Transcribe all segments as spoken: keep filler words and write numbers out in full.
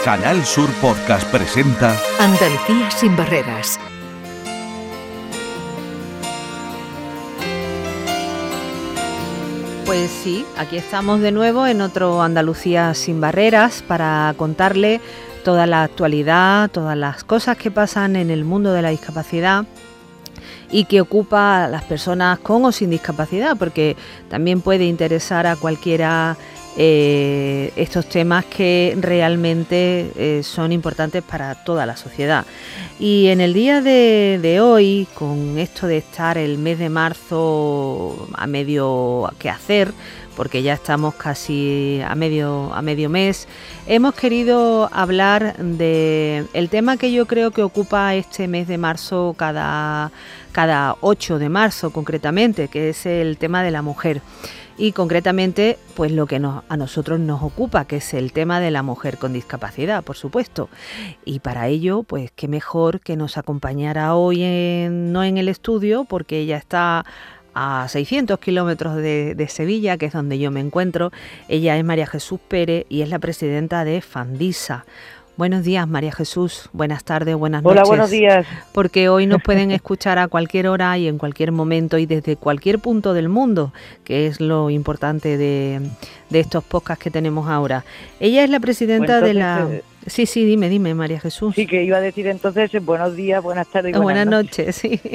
Canal Sur Podcast presenta Andalucía sin barreras. Pues sí, aquí estamos de nuevo en otro Andalucía sin barreras para contarle toda la actualidad, todas las cosas que pasan en el mundo de la discapacidad y que ocupa a las personas con o sin discapacidad, porque también puede interesar a cualquiera eh, estos temas que realmente eh, son importantes para toda la sociedad. Y en el día de, de hoy, con esto de estar el mes de marzo a medio que hacer, porque ya estamos casi a medio, a medio mes, hemos querido hablar de el tema que yo creo que ocupa este mes de marzo cada, cada ocho de marzo concretamente, que es el tema de la mujer. Y concretamente, pues lo que nos, a nosotros nos ocupa, que es el tema de la mujer con discapacidad, por supuesto. Y para ello, pues qué mejor que nos acompañara hoy, en, no en el estudio, porque ella está a seiscientos kilómetros de, de Sevilla, que es donde yo me encuentro. Ella es María Jesús Pérez y es la presidenta de Fandisa. Buenos días, María Jesús. Buenas tardes, buenas noches. Hola, buenos días. Porque hoy nos pueden escuchar a cualquier hora y en cualquier momento y desde cualquier punto del mundo, que es lo importante de, de estos podcasts que tenemos ahora. Ella es la presidenta pues entonces, de la... Eh, sí, sí, dime, dime, María Jesús. Sí, que iba a decir entonces buenos días, buenas tardes y buenas, buenas noches. noches sí.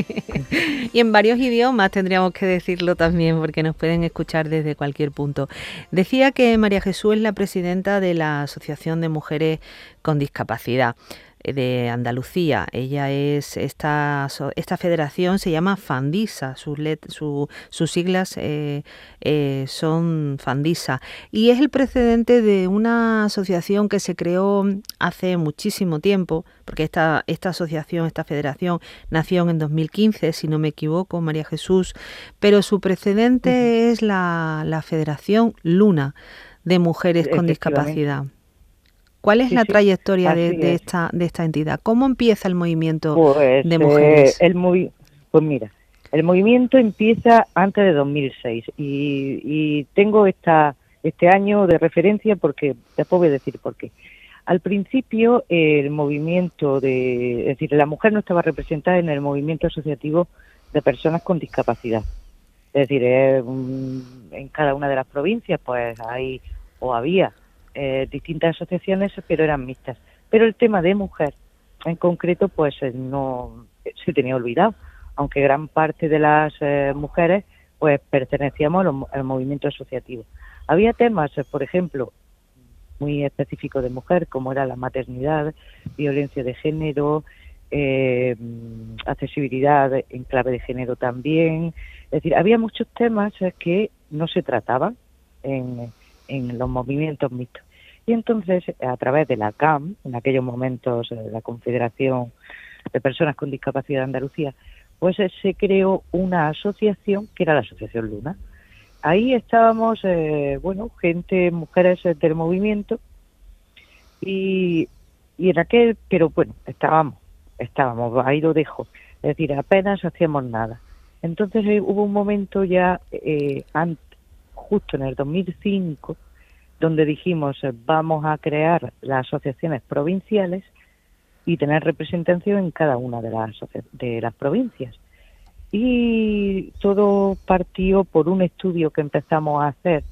Y en varios idiomas tendríamos que decirlo también, porque nos pueden escuchar desde cualquier punto. Decía que María Jesús es la presidenta de la Asociación de Mujeres con Discapacidad de Andalucía. Ella es esta esta federación se llama Fandisa, sus let, su, sus siglas eh, eh, son Fandisa, y es el precedente de una asociación que se creó hace muchísimo tiempo, porque esta esta asociación, esta federación nació en dos mil quince, si no me equivoco, María Jesús, pero su precedente uh-huh. es la, la Federación Luna de Mujeres con Discapacidad. ¿Cuál es sí, la trayectoria de, de esta de esta entidad? ¿Cómo empieza el movimiento pues, de mujeres? Eh, el movi- pues mira, el movimiento empieza antes de dos mil seis y, y tengo esta este año de referencia porque después voy a decir por qué. Al principio el movimiento de, es decir, la mujer no estaba representada en el movimiento asociativo de personas con discapacidad. Es decir, eh, en cada una de las provincias pues hay o había Eh, distintas asociaciones, pero eran mixtas. Pero el tema de mujer, en concreto, pues eh, no se tenía olvidado, aunque gran parte de las eh, mujeres pues pertenecíamos al, al movimiento asociativo. Había temas, eh, por ejemplo, muy específicos de mujer, como era la maternidad, violencia de género, eh, accesibilidad en clave de género también. Es decir, había muchos temas eh, que no se trataban en en los movimientos mixtos. Y entonces, a través de la C A M, en aquellos momentos de la Confederación de Personas con Discapacidad de Andalucía, pues se creó una asociación que era la Asociación Luna. Ahí estábamos, eh, bueno, gente, mujeres del movimiento, y, y en aquel, pero bueno, estábamos, estábamos, ahí lo dejo, es decir, apenas hacíamos nada. Entonces eh, hubo un momento ya, eh, antes, justo en el dos mil cinco, donde dijimos vamos a crear las asociaciones provinciales y tener representación en cada una de las de las provincias. Y todo partió por un estudio que empezamos a hacer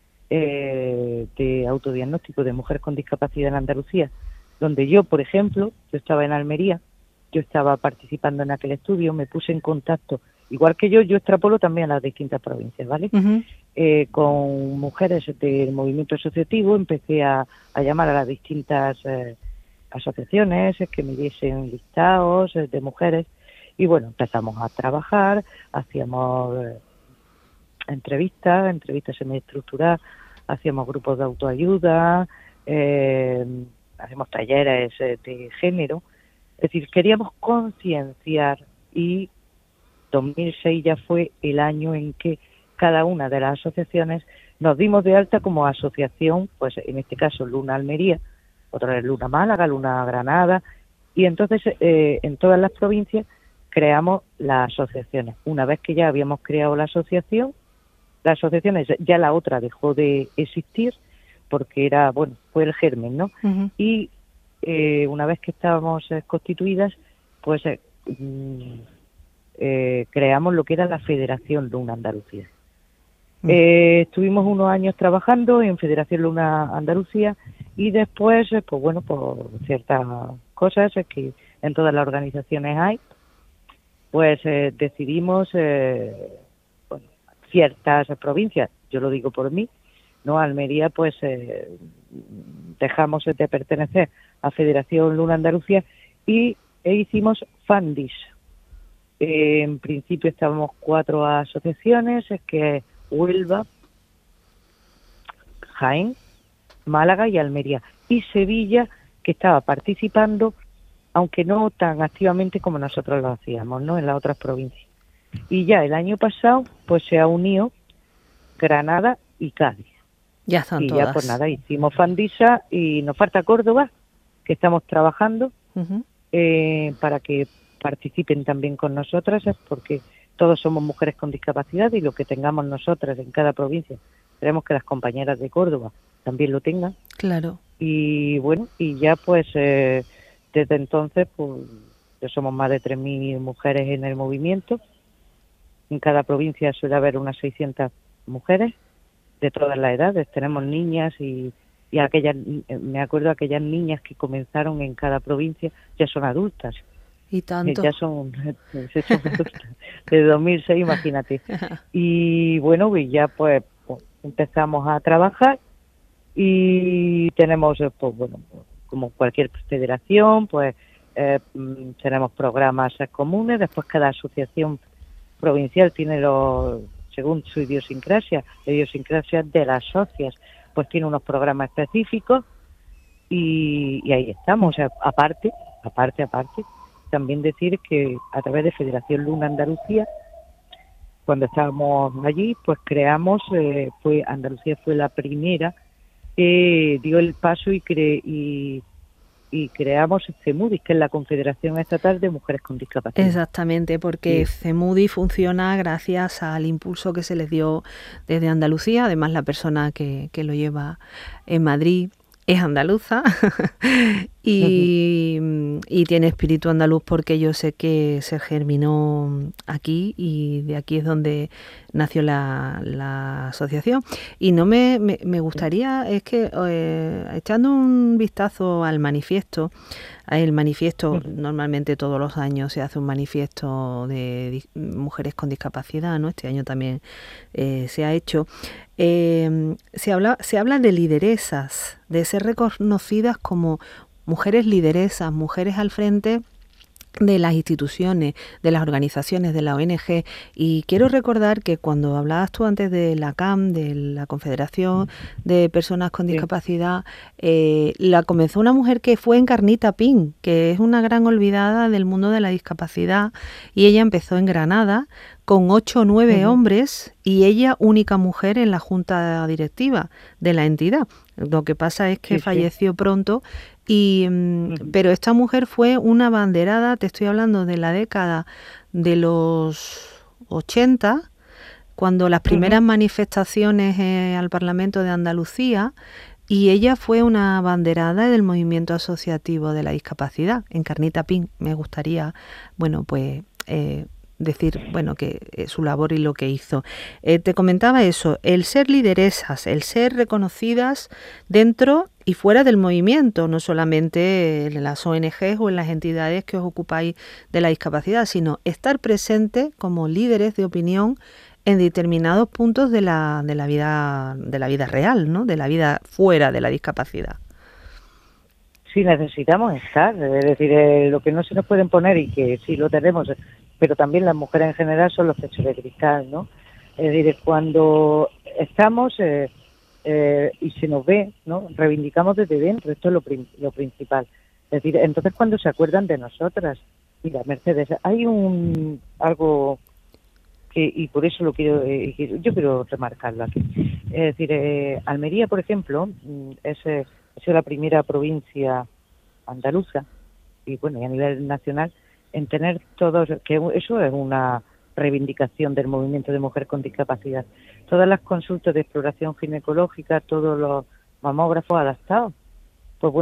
eh, de autodiagnóstico de mujeres con discapacidad en Andalucía, donde yo, por ejemplo, yo estaba en Almería, yo estaba participando en aquel estudio, me puse en contacto, igual que yo, yo extrapolo también a las distintas provincias, ¿vale? Uh-huh. Eh, con mujeres del movimiento asociativo, empecé a, a llamar a las distintas eh, asociaciones que me diesen listados eh, de mujeres, y bueno, empezamos a trabajar, hacíamos eh, entrevistas, entrevistas semiestructuradas, hacíamos grupos de autoayuda, eh, hacíamos talleres eh, de género, es decir, queríamos concienciar, y dos mil seis ya fue el año en que cada una de las asociaciones nos dimos de alta como asociación, pues en este caso Luna Almería, otra es Luna Málaga, Luna Granada, y entonces eh, en todas las provincias creamos las asociaciones. Una vez que ya habíamos creado la asociación, las asociaciones, ya la otra dejó de existir porque era, bueno, fue el germen, ¿no? Uh-huh. Y eh, una vez que estábamos eh, constituidas, pues eh, eh, creamos lo que era la Federación Luna Andalucía. Mm. Eh, estuvimos unos años trabajando en Federación Luna Andalucía y después, eh, pues bueno, por ciertas cosas eh, que en todas las organizaciones hay, pues eh, decidimos eh, bueno, ciertas provincias, yo lo digo por mí, ¿no? Almería, pues eh, dejamos de pertenecer a Federación Luna Andalucía y e hicimos Fandis. Eh, en principio estábamos cuatro asociaciones, es que Huelva, Jaén, Málaga y Almería. Y Sevilla, que estaba participando, aunque no tan activamente como nosotros lo hacíamos, ¿no? En las otras provincias. Y ya el año pasado, pues se ha unido Granada y Cádiz. Ya están y todas. ya pues nada, hicimos Fandisa y nos falta Córdoba, que estamos trabajando uh-huh. eh, para que participen también con nosotras, porque todos somos mujeres con discapacidad y lo que tengamos nosotras en cada provincia, queremos que las compañeras de Córdoba también lo tengan. Claro. Y bueno, y ya pues eh, desde entonces pues ya somos más de tres mil mujeres en el movimiento. En cada provincia suele haber unas seiscientas mujeres de todas las edades. Tenemos niñas y, y aquellas, me acuerdo aquellas niñas que comenzaron en cada provincia ya son adultas. Y tanto. Ya son, son adultas. De dos mil seis, imagínate. Y bueno, y ya pues, pues empezamos a trabajar y tenemos, pues bueno, como cualquier federación, pues eh, tenemos programas comunes. Después cada asociación provincial tiene los, según su idiosincrasia, la idiosincrasia de las socias, pues tiene unos programas específicos y, y ahí estamos. O sea, aparte, aparte, aparte, también decir que a través de Federación Luna Andalucía, cuando estábamos allí, pues creamos, eh, fue Andalucía fue la primera que dio el paso y, cre, y y creamos CEMUDI, que es la Confederación Estatal de Mujeres con Discapacidad. Exactamente, porque sí. CEMUDI funciona gracias al impulso que se les dio desde Andalucía. Además, la persona que, que lo lleva en Madrid es andaluza y, uh-huh. y tiene espíritu andaluz, porque yo sé que se germinó aquí y de aquí es donde nació la, la asociación. Y no me, me, me gustaría, es que eh, echando un vistazo al manifiesto, el manifiesto, uh-huh. normalmente todos los años se hace un manifiesto de di- mujeres con discapacidad, ¿no? Este año también eh, se ha hecho. Eh, se habla, se habla de lideresas, de ser reconocidas como mujeres lideresas, mujeres al frente de las instituciones, de las organizaciones, de la O N G. Y quiero recordar que cuando hablabas tú antes de la C A M, de la Confederación de Personas con Discapacidad, eh, la comenzó una mujer que fue Encarnita Pin, que es una gran olvidada del mundo de la discapacidad, y ella empezó en Granada con ocho o nueve uh-huh. hombres y ella única mujer en la junta directiva de la entidad. Lo que pasa es que sí, falleció sí. pronto, y uh-huh. pero esta mujer fue una abanderada, te estoy hablando de la década de los ochenta, cuando las primeras uh-huh. manifestaciones eh, al Parlamento de Andalucía, y ella fue una abanderada del movimiento asociativo de la discapacidad. Encarnita Pin, me gustaría, bueno, pues... Eh, decir, bueno, que eh, su labor y lo que hizo. Eh, te comentaba eso, el ser lideresas, el ser reconocidas dentro y fuera del movimiento, no solamente en las O N Ges o en las entidades que os ocupáis de la discapacidad, sino estar presente como líderes de opinión en determinados puntos de la, de la vida, de la vida real, ¿no? De la vida fuera de la discapacidad. Sí, necesitamos estar, es decir, eh, lo que no se nos pueden poner y que sí lo tenemos, pero también las mujeres en general son los techos de cristal, ¿no? Es decir, cuando estamos eh, eh, y se nos ve, ¿no? Reivindicamos desde dentro, esto es lo, prim- lo principal. Es decir, entonces cuando se acuerdan de nosotras, mira, Mercedes, hay un algo que, y por eso lo quiero, eh, yo quiero remarcarlo aquí. Es decir, eh, Almería, por ejemplo, es... Eh, ha sido la primera provincia andaluza y bueno y a nivel nacional en tener todos, que eso es una reivindicación del movimiento de mujer con discapacidad, todas las consultas de exploración ginecológica, todos los mamógrafos adaptados. Pues bueno,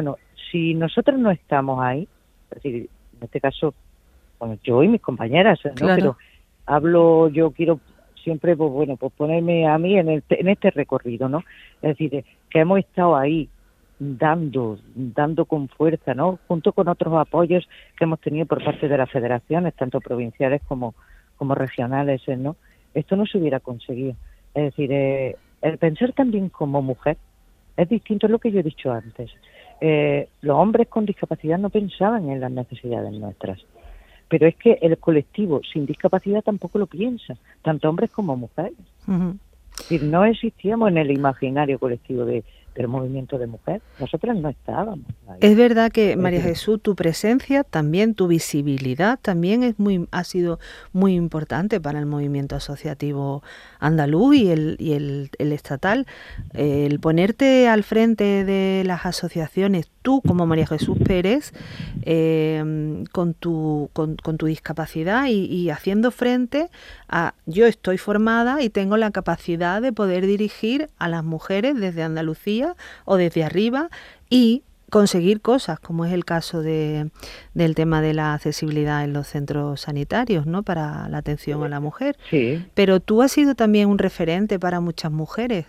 si nosotros no estamos ahí, es decir, en este caso, bueno, yo y mis compañeras, ¿no? Claro. Pero hablo, yo quiero siempre, pues bueno, pues ponerme a mí en, el, en este recorrido, ¿no? Es decir, que hemos estado ahí dando, dando con fuerza, ¿no? Junto con otros apoyos que hemos tenido por parte de las federaciones, tanto provinciales como, como regionales, ¿no? Esto no se hubiera conseguido. Es decir, eh, el pensar también como mujer es distinto a lo que yo he dicho antes. Eh, los hombres con discapacidad no pensaban en las necesidades nuestras, pero es que el colectivo sin discapacidad tampoco lo piensa, tanto hombres como mujeres. Uh-huh. Es decir, no existíamos en el imaginario colectivo de, del movimiento de mujer, nosotras no estábamos ahí. Es verdad que, María Jesús, tu presencia, también tu visibilidad, también es muy ha sido muy importante para el movimiento asociativo andaluz y el, y el, el estatal. El ponerte al frente de las asociaciones, tú como María Jesús Pérez, eh, con, tu, con, con tu discapacidad y, y haciendo frente a yo estoy formada y tengo la capacidad de poder dirigir a las mujeres desde Andalucía o desde arriba y conseguir cosas, como es el caso de, del tema de la accesibilidad en los centros sanitarios, ¿no? Para la atención a la mujer. Sí. Pero tú has sido también un referente para muchas mujeres.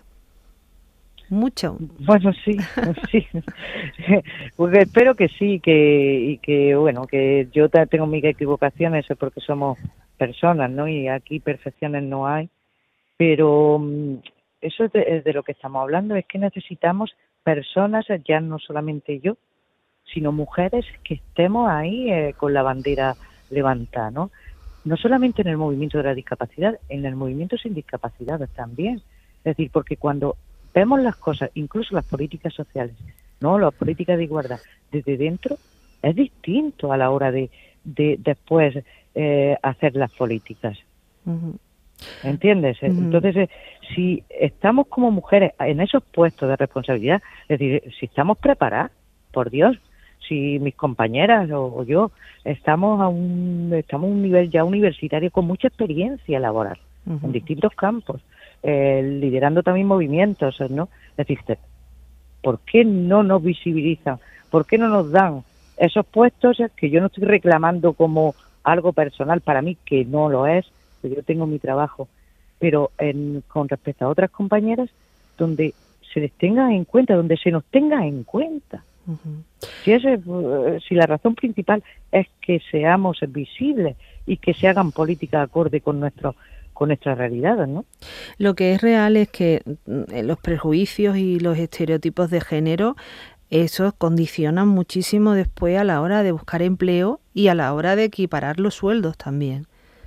Mucho. Bueno, sí, sí. Pues espero que sí, que y que bueno, que yo tengo mis equivocaciones porque somos personas, ¿no? Y aquí perfecciones no hay. Pero eso es de, de lo que estamos hablando, es que necesitamos personas, ya no solamente yo, sino mujeres que estemos ahí eh, con la bandera levantada, ¿no? No solamente en el movimiento de la discapacidad, en el movimiento sin discapacidad también. Es decir, porque cuando vemos las cosas, incluso las políticas sociales, no, las políticas de igualdad, desde dentro, es distinto a la hora de, de después eh, hacer las políticas. Uh-huh. ¿Entiendes? Uh-huh. Entonces, eh, si estamos como mujeres en esos puestos de responsabilidad, es decir, si estamos preparadas, por Dios, si mis compañeras o, o yo estamos a un estamos a un nivel ya universitario con mucha experiencia laboral uh-huh. en distintos campos, eh, liderando también movimientos, ¿no? Es decir, ¿por qué no nos visibilizan? ¿Por qué no nos dan esos puestos que yo no estoy reclamando como algo personal para mí, que no lo es? Yo tengo mi trabajo, pero en, con respecto a otras compañeras, donde se les tenga en cuenta, donde se nos tenga en cuenta. Uh-huh. Si, ese, si la razón principal es que seamos visibles y que se hagan políticas acorde con nuestro, con nuestras realidades, ¿no? Lo que es real es que los prejuicios y los estereotipos de género, esos condicionan muchísimo después a la hora de buscar empleo y a la hora de equiparar los sueldos también.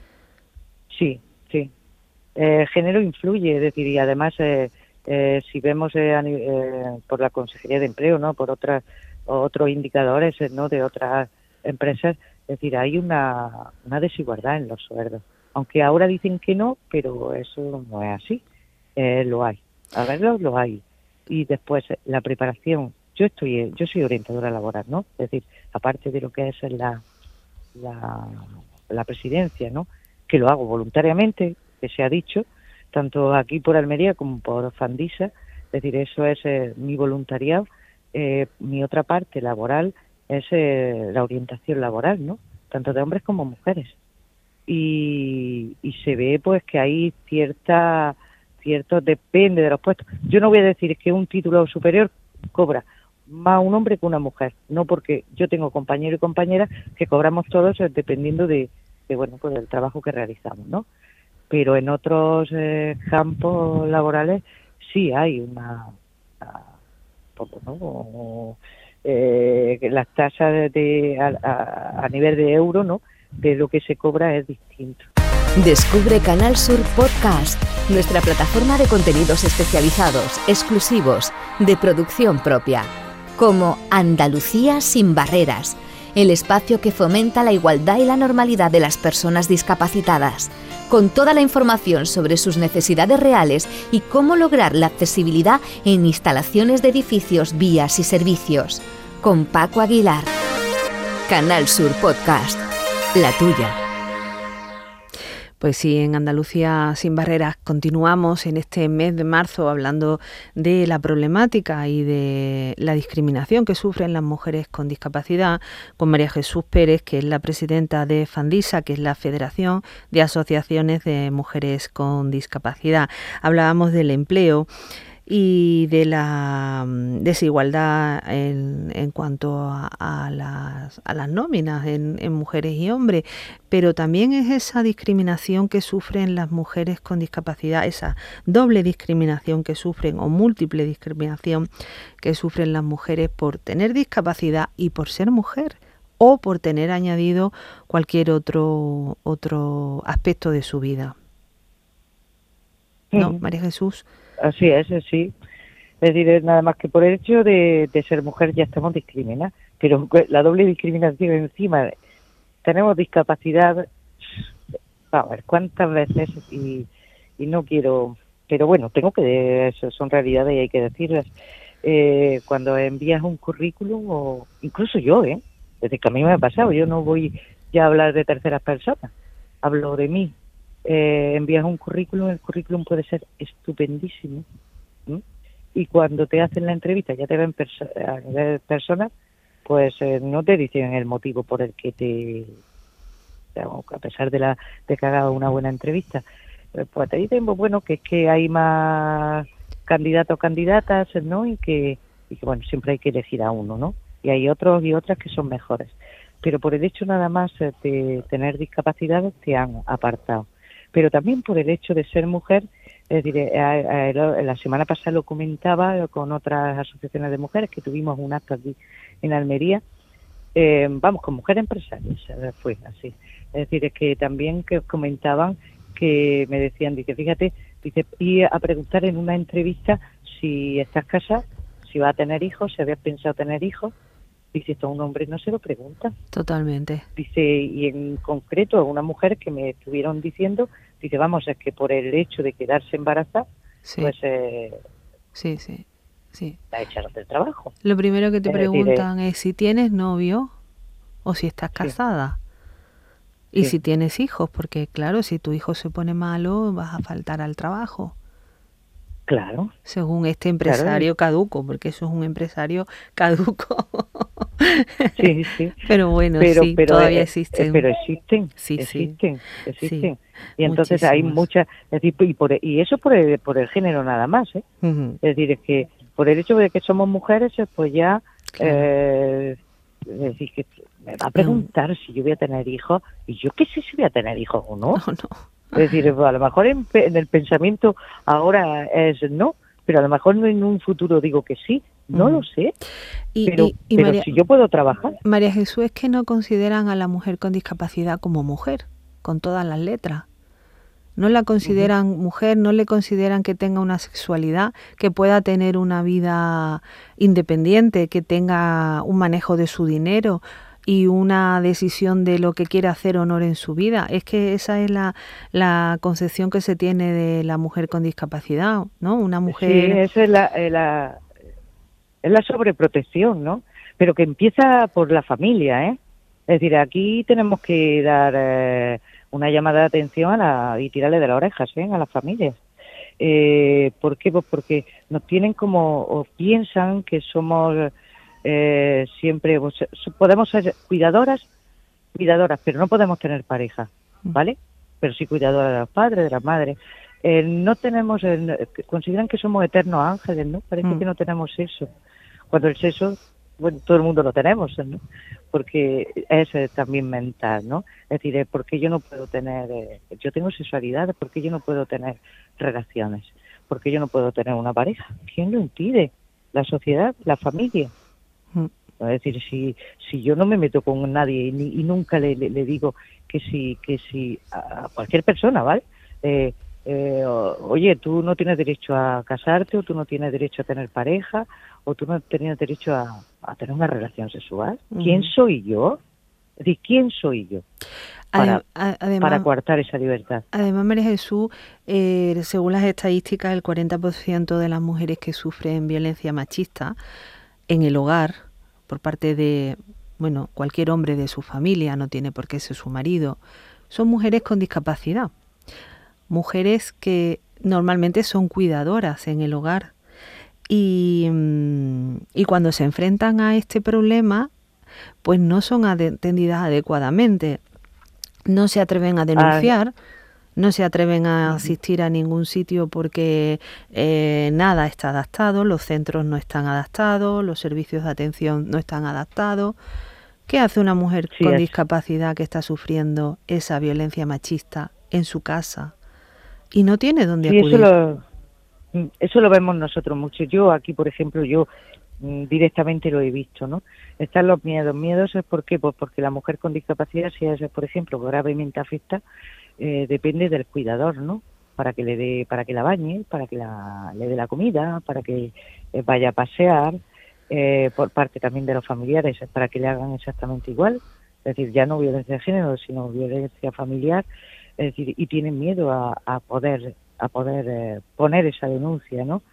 Sí, sí. El género influye, es decir, y además eh, eh, si vemos eh, eh, por la Consejería de Empleo, no, por otras otros indicadores, eh, no, de otras empresas, es decir, hay una, una desigualdad en los sueldos. Aunque ahora dicen que no, pero eso no es así. Eh, lo hay. A verlo, lo hay. Y después la preparación. Yo estoy, yo soy orientadora laboral, ¿no? Es decir, aparte de lo que es la la, la presidencia, ¿no? Que lo hago voluntariamente, que se ha dicho, tanto aquí por Almería como por Fandisa, es decir, eso es eh, mi voluntariado. Eh, mi otra parte laboral es eh, la orientación laboral, ¿no? Tanto de hombres como mujeres. Y, y se ve pues que hay cierta, cierto, depende de los puestos. Yo no voy a decir que un título superior cobra más un hombre que una mujer, no, porque yo tengo compañeros y compañeras que cobramos todos dependiendo de de bueno, pues del trabajo que realizamos, ¿no? Pero en otros eh, campos laborales sí hay una, una poco, ¿no? Eh, las tasas de, de a, a, a nivel de euro, ¿no? De lo que se cobra es distinto. Descubre Canal Sur Podcast, nuestra plataforma de contenidos especializados, exclusivos, de producción propia, como Andalucía sin barreras, el espacio que fomenta la igualdad y la normalidad de las personas discapacitadas, con toda la información sobre sus necesidades reales y cómo lograr la accesibilidad en instalaciones de edificios, vías y servicios. Con Paco Aguilar. Canal Sur Podcast, la tuya. Pues sí, en Andalucía sin barreras continuamos en este mes de marzo hablando de la problemática y de la discriminación que sufren las mujeres con discapacidad con María Jesús Pérez, que es la presidenta de Fandisa, que es la Federación de Asociaciones de Mujeres con Discapacidad. Hablábamos del empleo y de la desigualdad en, en cuanto a, a, las, a las nóminas en, en mujeres y hombres, pero también es esa discriminación que sufren las mujeres con discapacidad, esa doble discriminación que sufren o múltiple discriminación que sufren las mujeres por tener discapacidad y por ser mujer o por tener añadido cualquier otro, otro aspecto de su vida. ¿No, María Jesús? Así es, sí. Es decir, nada más que por el hecho de, de ser mujer ya estamos discriminadas, pero la doble discriminación encima, tenemos discapacidad, a ver, cuántas veces, y, y no quiero, pero bueno, tengo que, eso son realidades y hay que decirlas, eh, cuando envías un currículum, o incluso yo, ¿eh? Desde que a mí me ha pasado, yo no voy ya a hablar de terceras personas, hablo de mí. Eh, envías un currículum, el currículum puede ser estupendísimo, ¿sí? Y cuando te hacen la entrevista, ya te ven perso- a nivel personas, pues eh, no te dicen el motivo por el que te, a pesar de la de que hagas una buena entrevista, pues te dicen, pues bueno, que es que hay más candidatos o candidatas, ¿no? Y que, y que bueno, siempre hay que elegir a uno, ¿no? Y hay otros y otras que son mejores, pero por el hecho nada más de tener discapacidades te han apartado. Pero también por el hecho de ser mujer, es decir, eh, eh, la semana pasada lo comentaba con otras asociaciones de mujeres que tuvimos un acto aquí en Almería, eh, vamos, con mujeres empresarias, fue así. Es decir, es que también que comentaban que me decían, dice, fíjate, dice, y a preguntar en una entrevista si estás casada, si va a tener hijos, si habías pensado tener hijos. Dice, esto a un hombre no se lo pregunta. Totalmente. Dice, y en concreto a una mujer que me estuvieron diciendo, dice, vamos, es que por el hecho de quedarse embarazada, sí. pues eh, sí, sí, sí. la echaron del trabajo. Lo primero que te es preguntan decir, es si tienes novio o si estás casada. Sí. Y sí. si tienes hijos, porque claro, si tu hijo se pone malo, vas a faltar al trabajo. Claro. Según este empresario claro. caduco, porque eso es un empresario caduco. Sí, sí. Pero bueno, pero, sí, pero, todavía eh, existen. Pero existen, sí, existen, sí. existen. Sí, y entonces muchísimas. Hay muchas, es decir, y, por, y eso por el, por el género nada más, ¿eh? Uh-huh. Es decir, es que por el hecho de que somos mujeres, pues ya, claro. eh, es decir, que me va a preguntar no. si yo voy a tener hijos, y yo qué sé si voy a tener hijos o no. No, no. Es decir, a lo mejor en, en el pensamiento ahora es no, pero a lo mejor en un futuro digo que sí, no mm. lo sé, y, pero, y, y pero María, si yo puedo trabajar. María Jesús, es que no consideran a la mujer con discapacidad como mujer, con todas las letras. No la consideran uh-huh. mujer, no le consideran que tenga una sexualidad, que pueda tener una vida independiente, que tenga un manejo de su dinero y una decisión de lo que quiere hacer o no en su vida. Es que esa es la, la concepción que se tiene de la mujer con discapacidad, ¿no? Una mujer... Sí, esa es la, la, es la sobreprotección, ¿no? Pero que empieza por la familia, ¿eh? Es decir, aquí tenemos que dar eh, una llamada de atención a la, y tirarle de las orejas, ¿eh? A las familias. Eh, ¿Por qué? Pues porque nos tienen como, o piensan que somos... Eh, siempre pues, podemos ser cuidadoras, cuidadoras, pero no podemos tener pareja, ¿vale? Pero sí cuidadoras de los padres, de las madres. Eh, no tenemos, eh, consideran que somos eternos ángeles, ¿no? Parece mm. que no tenemos eso. Cuando el sexo, bueno, todo el mundo lo tenemos, ¿no? Porque es eh, también mental, ¿no? Es decir, eh, ¿por qué yo no puedo tener, eh, yo tengo sexualidad, ¿por qué yo no puedo tener relaciones? ¿Por qué yo no puedo tener una pareja? ¿Quién lo impide? La sociedad, la familia. Es decir, si si yo no me meto con nadie y, y nunca le, le, le digo que si que si a cualquier persona, ¿vale? Eh, eh, oye, tú no tienes derecho a casarte, o tú no tienes derecho a tener pareja, o tú no tienes derecho a, a tener una relación sexual. Uh-huh. ¿Quién soy yo? Es decir, ¿quién soy yo para, además, para coartar esa libertad? Además, María Jesús, eh, según las estadísticas, el cuarenta por ciento de las mujeres que sufren violencia machista en el hogar, por parte de, bueno, cualquier hombre de su familia, no tiene por qué ser su marido, son mujeres con discapacidad. mujeres que normalmente son cuidadoras en el hogar y, y cuando se enfrentan a este problema, pues no son atendidas adecuadamente, no se atreven a denunciar, no se atreven a asistir a ningún sitio porque eh, nada está adaptado, los centros no están adaptados, los servicios de atención no están adaptados. ¿Qué hace una mujer sí, con es. discapacidad que está sufriendo esa violencia machista en su casa y no tiene dónde sí, acudir? Eso lo, eso lo vemos nosotros mucho. Yo aquí, por ejemplo, yo directamente lo he visto, ¿no? Están los miedos. Miedos es ¿por qué? Pues porque la mujer con discapacidad, si es, por ejemplo, gravemente afecta, eh, depende del cuidador, ¿no? Para que le dé, para que la bañe, para que la, le dé la comida, para que eh, vaya a pasear. Eh, por parte también de los familiares para que le hagan exactamente igual, es decir, ya no violencia de género sino violencia familiar, es decir, y tienen miedo a, a poder a poder eh, poner esa denuncia, ¿no?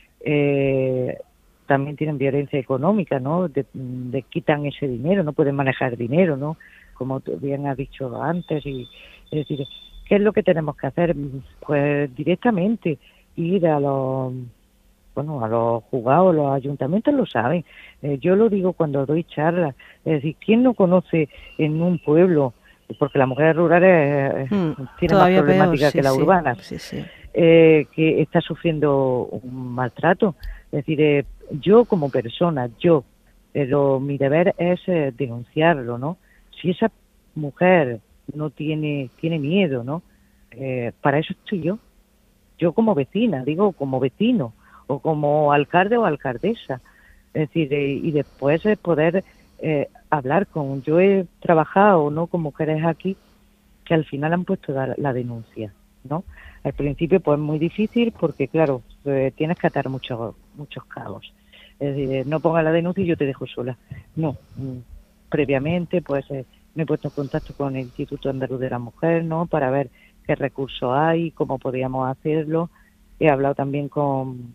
Eh, también tienen violencia económica, ¿no? De, de quitan ese dinero, no pueden manejar dinero, ¿no? Como tú bien has dicho antes, y es decir, ¿qué es lo que tenemos que hacer? Pues directamente ir a los Bueno, a los juzgados, los ayuntamientos lo saben. Eh, yo lo digo cuando doy charlas. Es decir, ¿quién no conoce en un pueblo? Porque las mujeres rurales eh, mm, tienen más problemática peor, sí, que las sí, urbanas. Sí, sí. Eh, que está sufriendo un maltrato. Es decir, eh, yo como persona, yo, pero mi deber es eh, denunciarlo, ¿no? Si esa mujer no tiene tiene miedo, ¿no? Eh, para eso estoy yo. Yo como vecina, digo como vecino, o como alcalde o alcaldesa, es decir, eh, y después eh, poder eh, hablar con... Yo he trabajado, ¿no?, con mujeres aquí que al final han puesto la, la denuncia, ¿no? Al principio pues es muy difícil porque, claro, eh, tienes que atar muchos muchos cabos. Es decir, eh, no pongas la denuncia y yo te dejo sola. No, mm, previamente pues eh, me he puesto en contacto con el Instituto Andaluz de la Mujer, ¿no?, para ver qué recursos hay, cómo podríamos hacerlo. He hablado también con...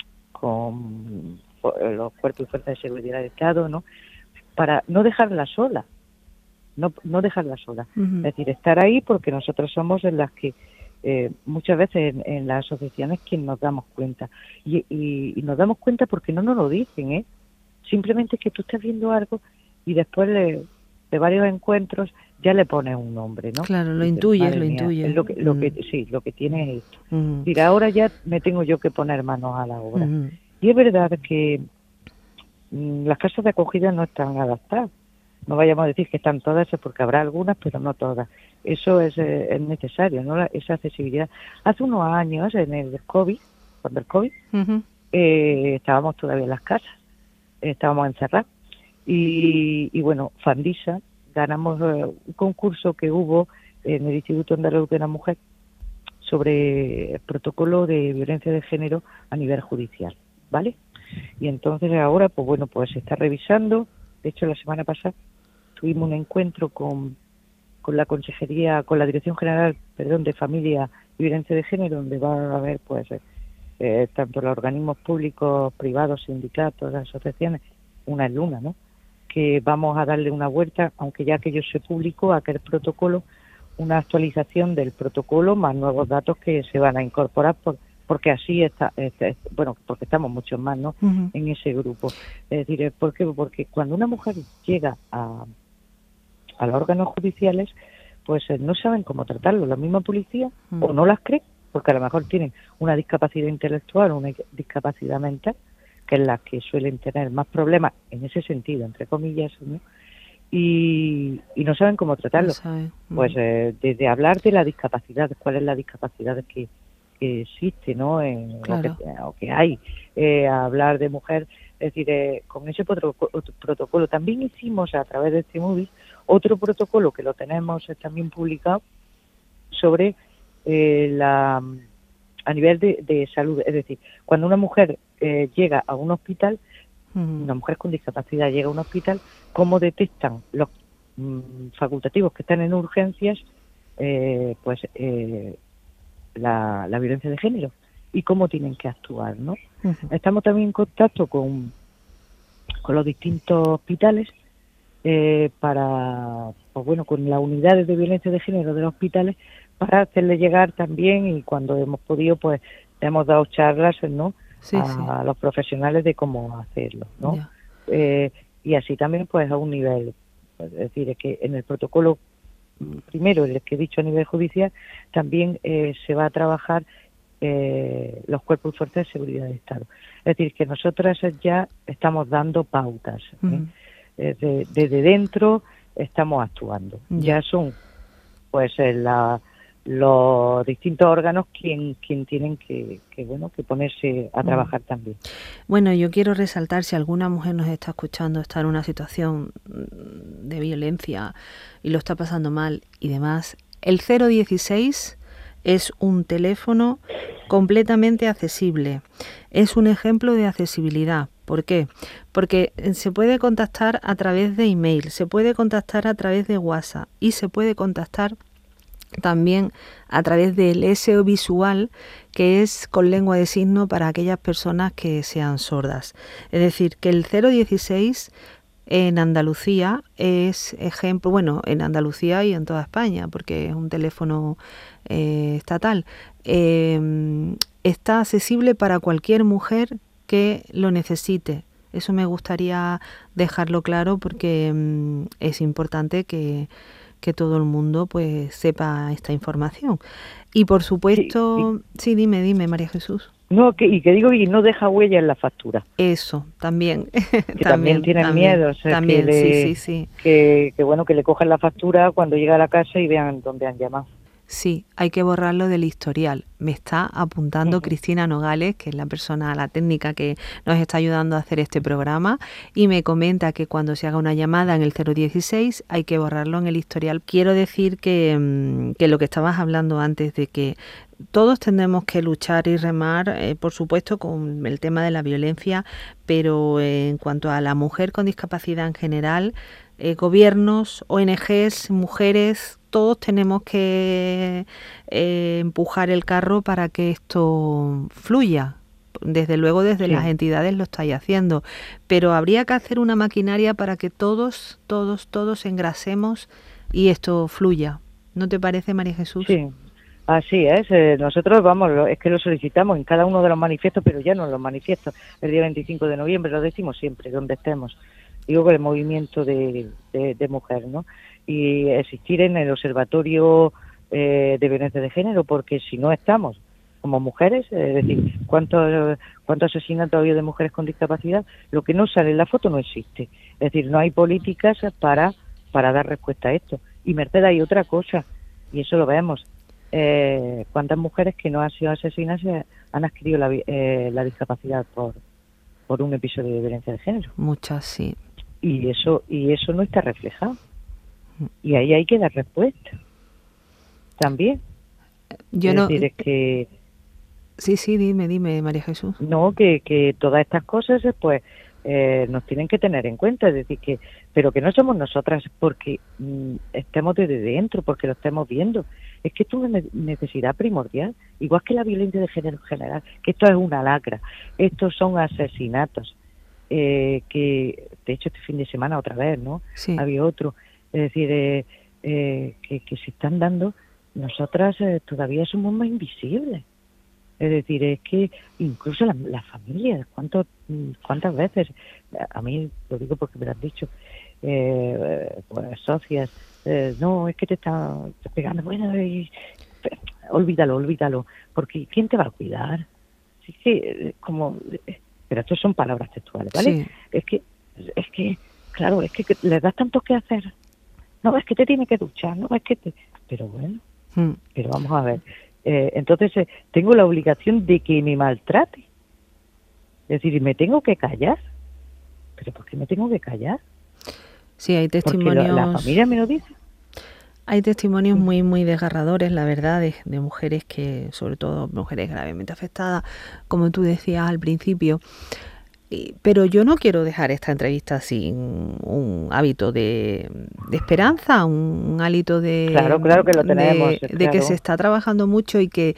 con los cuerpos y fuerzas de seguridad del Estado, ¿no?, para no dejarla sola, no no dejarla sola. Uh-huh. Es decir, estar ahí porque nosotros somos en las que eh, muchas veces en, en las asociaciones quien nos damos cuenta. Y, y, y nos damos cuenta porque no nos lo dicen, ¿eh? Simplemente es que tú estás viendo algo y después de, de varios encuentros ya le pones un nombre, ¿no? Claro, lo intuyes, lo intuyes. Es lo que, lo uh-huh. que, sí, lo que tiene es esto. Uh-huh. Es decir, ahora ya me tengo yo que poner manos a la obra. Uh-huh. Y es verdad que mmm, las casas de acogida no están adaptadas. No vayamos a decir que están todas, porque habrá algunas, pero no todas. Eso es, eh, es necesario, ¿no? La, esa accesibilidad. Hace unos años, en el COVID, cuando el COVID, uh-huh. eh, estábamos todavía en las casas, estábamos encerrados. Y, y bueno, Fandisa, ganamos eh, un concurso que hubo en el Instituto Andaluz de la Mujer sobre el protocolo de violencia de género a nivel judicial, ¿vale? Y entonces ahora, pues bueno, pues se está revisando. De hecho, la semana pasada tuvimos un encuentro con, con la Consejería, con la Dirección General, perdón, de Familia y Violencia de Género, donde va a haber, pues, eh, tanto los organismos públicos, privados, sindicatos, asociaciones, una en luna, ¿no?, que vamos a darle una vuelta, aunque ya aquello se publicó, aquel protocolo, una actualización del protocolo, más nuevos datos que se van a incorporar, por, porque así está, este, bueno, porque estamos muchos más, ¿no?, uh-huh. en ese grupo. Es decir, ¿por qué? Porque cuando una mujer llega a, a los órganos judiciales, pues eh, no saben cómo tratarlo. La misma policía, uh-huh. o no las cree, porque a lo mejor tienen una discapacidad intelectual o una discapacidad mental, que es la que suelen tener más problemas en ese sentido, entre comillas, ¿no?, y, y no saben cómo tratarlo. No sabe. Pues eh, desde hablar de la discapacidad, cuál es la discapacidad que, que existe, ¿no?, en, claro. o, que, o que hay, eh, hablar de mujer, es decir, eh, con ese protocolo, protocolo. También hicimos a través de este móvil otro protocolo que lo tenemos eh, también publicado sobre eh, la a nivel de, de salud, es decir, cuando una mujer eh, llega a un hospital, uh-huh. una mujer con discapacidad llega a un hospital, cómo detectan los mm, facultativos que están en urgencias, eh, pues eh, la, la violencia de género y cómo tienen que actuar, ¿no? Uh-huh. Estamos también en contacto con, con los distintos hospitales eh, para, pues bueno, con las unidades de violencia de género de los hospitales, para hacerle llegar también, y cuando hemos podido, pues hemos dado charlas, ¿no? Sí, a, sí. a los profesionales de cómo hacerlo, ¿no? Eh, y así también, pues a un nivel, es decir, es que en el protocolo, primero, el que he dicho a nivel judicial, también eh, se va a trabajar eh, los cuerpos y fuerzas de seguridad del Estado. Es decir, que nosotras ya estamos dando pautas. ¿eh? Uh-huh. Desde, desde dentro estamos actuando. Ya, ya son, pues, eh, la, los distintos órganos quien, quien tienen que, que, bueno, que ponerse a trabajar uh-huh. también. Bueno, yo quiero resaltar, si alguna mujer nos está escuchando, está en una situación de violencia y lo está pasando mal y demás, el cero dieciséis es un teléfono completamente accesible. Es un ejemplo de accesibilidad. ¿Por qué? Porque se puede contactar a través de email, se puede contactar a través de WhatsApp y se puede contactar también a través del S O visual, que es con lengua de signo para aquellas personas que sean sordas. Es decir, que el cero dieciséis en Andalucía es ejemplo, bueno, en Andalucía y en toda España, porque es un teléfono eh, estatal, eh, está accesible para cualquier mujer que lo necesite. Eso me gustaría dejarlo claro, porque mm, es importante que, que todo el mundo pues sepa esta información. Y por supuesto, sí, sí. sí dime, dime, María Jesús. No, que, y que digo, y no deja huella en la factura. Eso, también. Que también, también tienen también, miedo. O sea, también, que le, sí, sí, sí. Que, que bueno, que le cojan la factura cuando llega a la casa y vean dónde han llamado. Sí, hay que borrarlo del historial. Me está apuntando uh-huh. Cristina Nogales, que es la persona, la técnica que nos está ayudando a hacer este programa, y me comenta que cuando se haga una llamada en el cero dieciséis hay que borrarlo en el historial. Quiero decir que, que lo que estabas hablando antes, de que todos tenemos que luchar y remar, eh, por supuesto, con el tema de la violencia, pero eh, en cuanto a la mujer con discapacidad en general, eh, gobiernos, O N Ges, mujeres, todos tenemos que eh, empujar el carro para que esto fluya. Desde luego desde sí. las entidades lo estáis haciendo, pero habría que hacer una maquinaria para que todos, todos, todos engrasemos y esto fluya. ¿No te parece, María Jesús? Sí. Así es, eh, nosotros vamos, lo, es que lo solicitamos en cada uno de los manifiestos, pero ya no en los manifiestos, el día veinticinco de noviembre, lo decimos siempre, donde estemos, digo, con el movimiento de, de, de mujer, ¿no? Y existir en el observatorio eh, de violencia de género, porque si no estamos como mujeres, es decir, ¿cuántos cuántos asesinatos ha habido de mujeres con discapacidad? Lo que no sale en la foto no existe, es decir, no hay políticas para, para dar respuesta a esto. Y Mercedes, hay otra cosa, y eso lo vemos. Eh, cuántas mujeres que no han sido asesinadas han adquirido la, eh, la discapacidad por por un episodio de violencia de género. Muchas, sí. Y eso y eso no está reflejado. Y ahí hay que dar respuesta. También. Yo es no. decir, es que. Sí, sí, dime, dime, María Jesús. No, que, que todas estas cosas, pues, eh, nos tienen que tener en cuenta, es decir, que, pero que no somos nosotras porque mm, estemos desde dentro, porque lo estemos viendo. Es que esto es una necesidad primordial, igual que la violencia de género en general, que esto es una lacra, estos son asesinatos, eh, que, de hecho, este fin de semana otra vez, ¿no? Sí. Había otro, es decir, eh, eh, que, que se están dando, nosotras eh, todavía somos más invisibles. Es decir, es que incluso las la familias, ¿cuánto, ¿cuántas veces? A mí, lo digo porque me lo han dicho, eh, pues, socias, eh, no, es que te está pegando, bueno, y, olvídalo, olvídalo, porque ¿quién te va a cuidar? Así que, como, pero esto son palabras textuales, ¿vale? Sí. Es que, es que, claro, es que les das tanto que hacer. No, es que te tiene que duchar, no, es que te... Pero bueno, hmm. pero vamos a ver. Eh, entonces eh, tengo la obligación de que me maltrate, es decir, me tengo que callar. ¿Pero por qué me tengo que callar? Sí, hay testimonios. Porque la, la familia me lo dice. Hay testimonios muy muy desgarradores, la verdad, de, de mujeres que, sobre todo mujeres gravemente afectadas, como tú decías al principio. Pero yo no quiero dejar esta entrevista sin un hábito de, de esperanza, un, un hálito de, claro, claro que lo tenemos, de, claro. de que se está trabajando mucho y que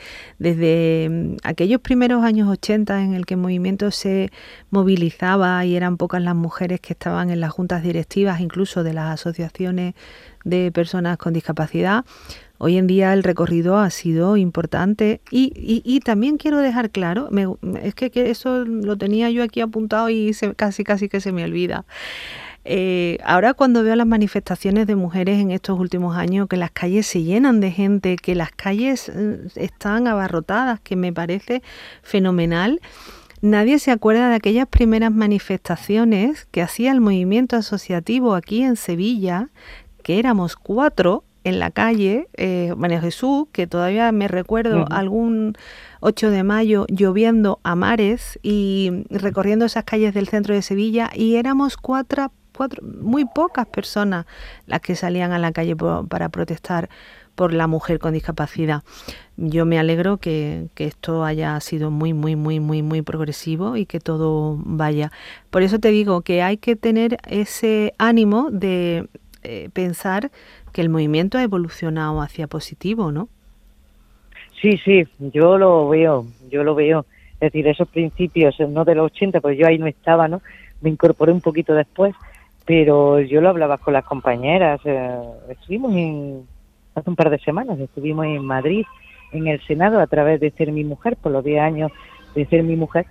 desde aquellos primeros años ochenta en el que el movimiento se movilizaba y eran pocas las mujeres que estaban en las juntas directivas, incluso de las asociaciones de personas con discapacidad, Hoy en día el recorrido ha sido importante y, y, y también quiero dejar claro, me, es que, que eso lo tenía yo aquí apuntado y se, casi casi que se me olvida. Eh, ahora cuando veo las manifestaciones de mujeres en estos últimos años, que las calles se llenan de gente, que las calles eh, están abarrotadas, que me parece fenomenal, nadie se acuerda de aquellas primeras manifestaciones que hacía el movimiento asociativo aquí en Sevilla, que éramos cuatro en la calle, eh, María Jesús, que todavía me recuerdo uh-huh. algún ocho de mayo lloviendo a mares y recorriendo esas calles del centro de Sevilla, y éramos cuatro, cuatro muy pocas personas las que salían a la calle por, para protestar por la mujer con discapacidad. Yo me alegro que, que esto haya sido muy, muy, muy, muy, muy progresivo y que todo vaya. Por eso te digo que hay que tener ese ánimo de eh, pensar que el movimiento ha evolucionado hacia positivo, ¿no? Sí, sí, yo lo veo, yo lo veo. Es decir, esos principios, no de los ochenta, pues yo ahí no estaba, ¿no? Me incorporé un poquito después, pero yo lo hablaba con las compañeras. Eh, estuvimos en, hace un par de semanas, estuvimos en Madrid, en el Senado, a través de Ser Mi Mujer, por los diez años de Ser Mi Mujer.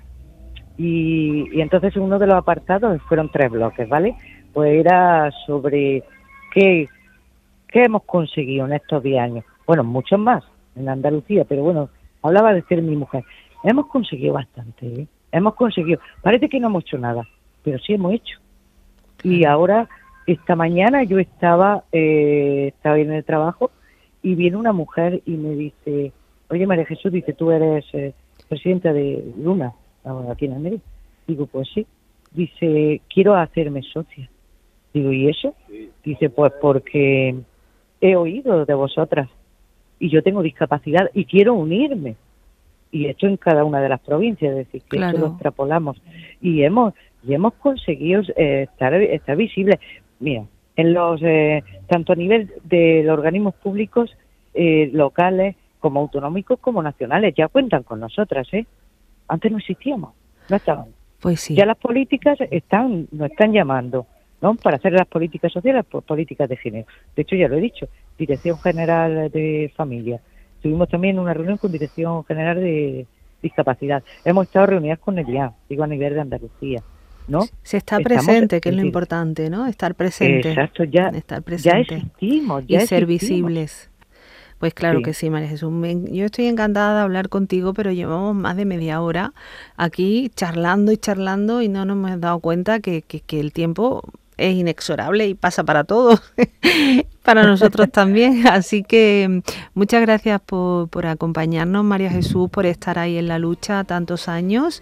Y, y entonces uno de los apartados fueron tres bloques, ¿vale? Pues era sobre qué... ¿Qué hemos conseguido en estos diez años? Bueno, muchos más en Andalucía, pero bueno, hablaba de Ser Mi Mujer. Hemos conseguido bastante, ¿eh? Hemos conseguido. Parece que no hemos hecho nada, pero sí hemos hecho. Y ahora, esta mañana yo estaba, eh, estaba en el trabajo y viene una mujer y me dice, oye, María Jesús, dice, tú eres eh, presidenta de Luna, aquí en Almería. Digo, pues sí. Dice, quiero hacerme socia. Digo, ¿y eso? Dice, pues porque he oído de vosotras y yo tengo discapacidad y quiero unirme. Y esto en cada una de las provincias, es decir, que claro. esto lo extrapolamos. Y hemos y hemos conseguido eh, estar, estar visibles. Mira, en los eh, tanto a nivel de los organismos públicos, eh, locales, como autonómicos, como nacionales, ya cuentan con nosotras, ¿eh? Antes no existíamos, no estaban. Pues sí. Ya las políticas están, nos están llamando, ¿no? Para hacer las políticas sociales, pues políticas de género. De hecho, ya lo he dicho, Dirección General de Familia. Tuvimos también una reunión con Dirección General de Discapacidad. Hemos estado reunidas con el I A, digo a nivel de Andalucía, ¿no? Se está Estamos, presente, que es lo importante, ¿no? Estar presente. Exacto, ya, estar presente. ya existimos. Ya y ser existimos. visibles. Pues claro sí. que sí, María Jesús. Me, yo estoy encantada de hablar contigo, pero llevamos más de media hora aquí charlando y charlando y no nos hemos dado cuenta que, que, que el tiempo es inexorable y pasa para todos, para nosotros también. Así que muchas gracias por, por acompañarnos, María Jesús, por estar ahí en la lucha tantos años.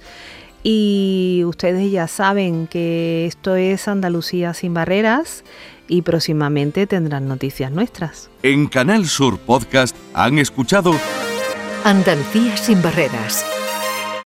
Y ustedes ya saben que esto es Andalucía sin barreras y próximamente tendrán noticias nuestras. En Canal Sur Podcast han escuchado Andalucía sin barreras